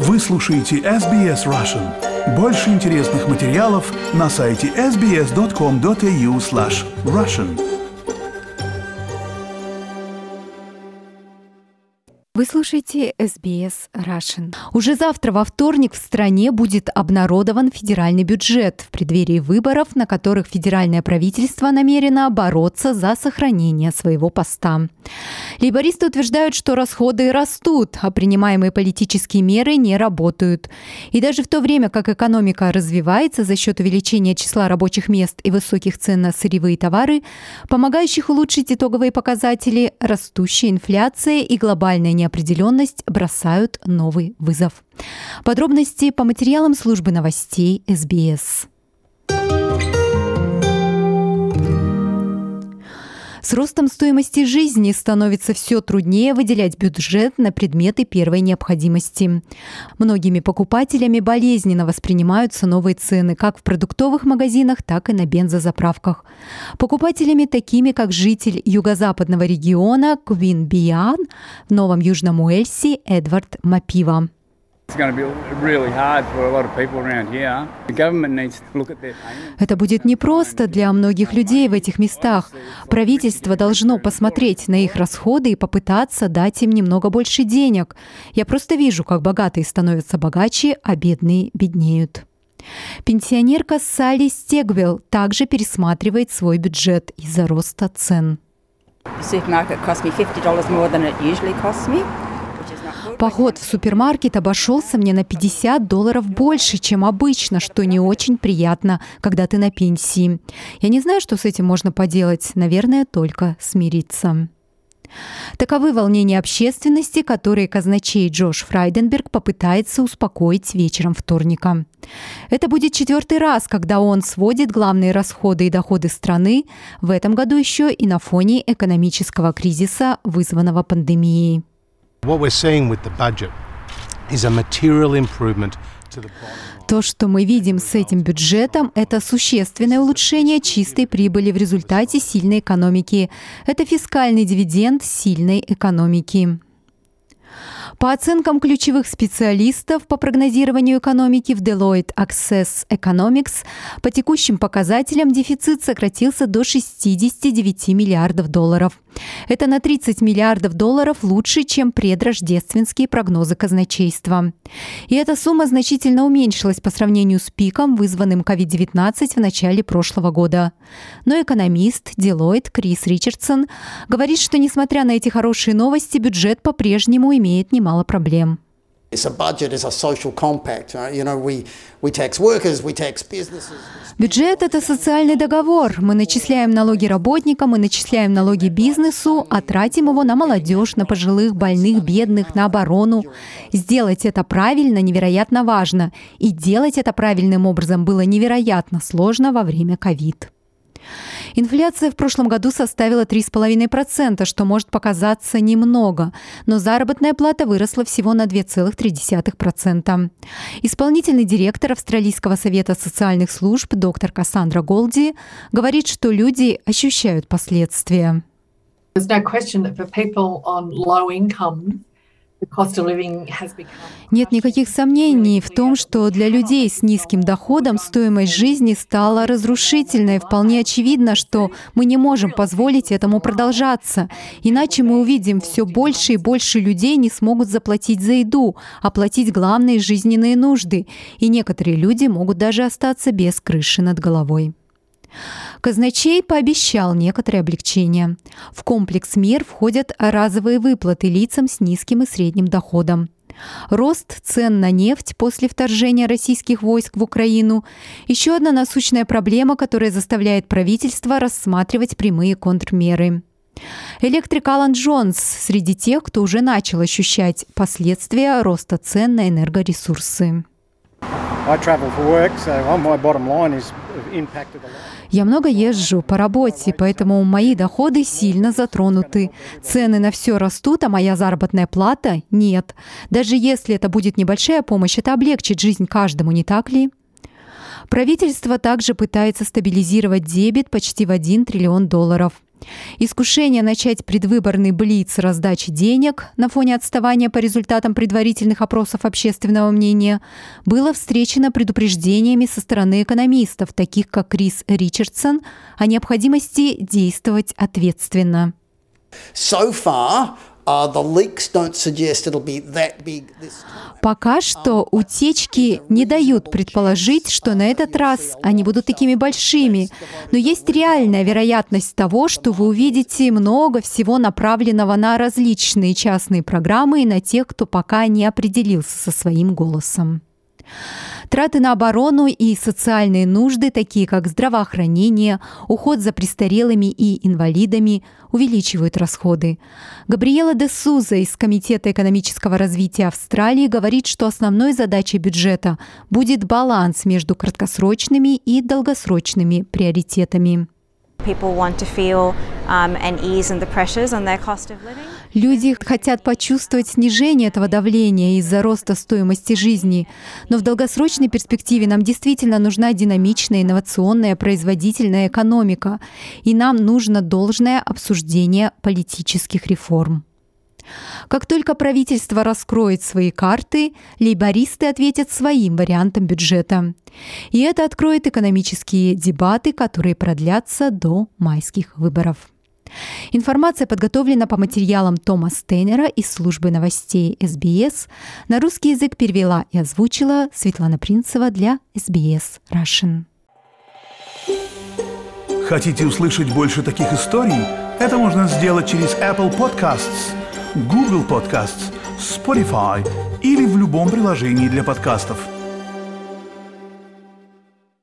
Вы слушаете SBS Russian. Больше интересных материалов на сайте sbs.com.au/russian. Вы слушаете SBS Russian. Уже завтра, во вторник, в стране будет обнародован федеральный бюджет в преддверии выборов, на которых федеральное правительство намерено бороться за сохранение своего поста. Лейбористы утверждают, что расходы растут, а принимаемые политические меры не работают. И даже в то время, как экономика развивается за счет увеличения числа рабочих мест и высоких цен на сырьевые товары, помогающих улучшить итоговые показатели, растущая инфляция и глобальная неопределенность бросают новый вызов. Подробности по материалам службы новостей СБС. С ростом стоимости жизни становится все труднее выделять бюджет на предметы первой необходимости. Многими покупателями болезненно воспринимаются новые цены как в продуктовых магазинах, так и на бензозаправках. Покупателями такими, как житель юго-западного региона Квинбиян в Новом Южном Уэльсе Эдвард Мапива. Это будет непросто для многих людей в этих местах. Правительство должно посмотреть на их расходы и попытаться дать им немного больше денег. Я просто вижу, как богатые становятся богаче, а бедные беднеют. Пенсионерка Салли Стегвилл также пересматривает свой бюджет из-за роста цен. Поход в супермаркет обошелся мне на $50 больше, чем обычно, что не очень приятно, когда ты на пенсии. Я не знаю, что с этим можно поделать. Наверное, только смириться. Таковы волнения общественности, которые казначей Джош Фрайденберг попытается успокоить вечером вторника. Это будет 4-й раз, когда он сводит главные расходы и доходы страны, в этом году еще и на фоне экономического кризиса, вызванного пандемией. То, что мы видим с этим бюджетом, это существенное улучшение чистой прибыли в результате сильной экономики. Это фискальный дивиденд сильной экономики. По оценкам ключевых специалистов по прогнозированию экономики в Deloitte Access Economics, по текущим показателям дефицит сократился до $69 миллиардов. Это на $30 миллиардов лучше, чем предрождественские прогнозы казначейства. И эта сумма значительно уменьшилась по сравнению с пиком, вызванным COVID-19 в начале прошлого года. Но экономист Deloitte Крис Ричардсон говорит, что несмотря на эти хорошие новости, бюджет по-прежнему имеет немало проблем. Бюджет – это социальный договор. Мы начисляем налоги работникам, мы начисляем налоги бизнесу, а тратим его на молодежь, на пожилых, больных, бедных, на оборону. Сделать это правильно невероятно важно. И делать это правильным образом было невероятно сложно во время ковид. Инфляция в прошлом году составила 3,5%, что может показаться немного, но заработная плата выросла всего на 2,3%. Исполнительный директор Австралийского совета социальных служб доктор Кассандра Голди говорит, что люди ощущают последствия. Нет никаких сомнений в том, что для людей с низким доходом стоимость жизни стала разрушительной. Вполне очевидно, что мы не можем позволить этому продолжаться. Иначе мы увидим, все больше и больше людей не смогут заплатить за еду, оплатить главные жизненные нужды. И некоторые люди могут даже остаться без крыши над головой. Казначей пообещал некоторые облегчения. В комплекс мер входят разовые выплаты лицам с низким и средним доходом. Рост цен на нефть после вторжения российских войск в Украину – еще одна насущная проблема, которая заставляет правительство рассматривать прямые контрмеры. Электрик Алан Джонс среди тех, кто уже начал ощущать последствия роста цен на энергоресурсы. Я много езжу по работе, поэтому мои доходы сильно затронуты. Цены на все растут, а моя заработная плата – нет. Даже если это будет небольшая помощь, это облегчит жизнь каждому, не так ли? Правительство также пытается стабилизировать дебет почти в $1 триллион. Искушение начать предвыборный блиц раздачи денег на фоне отставания по результатам предварительных опросов общественного мнения было встречено предупреждениями со стороны экономистов, таких как Крис Ричардсон, о необходимости действовать ответственно. Пока что утечки не дают предположить, что на этот раз они будут такими большими, но есть реальная вероятность того, что вы увидите много всего направленного на различные частные программы и на тех, кто пока не определился со своим голосом. Траты на оборону и социальные нужды, такие как здравоохранение, уход за престарелыми и инвалидами, увеличивают расходы. Габриэла де Суза из Комитета экономического развития Австралии говорит, что основной задачей бюджета будет баланс между краткосрочными и долгосрочными приоритетами. Люди хотят почувствовать снижение этого давления из-за роста стоимости жизни, но в долгосрочной перспективе нам действительно нужна динамичная, инновационная, производительная экономика, и нам нужно должное обсуждение политических реформ. Как только правительство раскроет свои карты, лейбористы ответят своим вариантом бюджета. И это откроет экономические дебаты, которые продлятся до майских выборов. Информация подготовлена по материалам Тома Стейнера из службы новостей СБС. На русский язык перевела и озвучила Светлана Принцева для SBS Russian. Хотите услышать больше таких историй? Это можно сделать через Apple Podcasts, Google Podcasts, Spotify или в любом приложении для подкастов.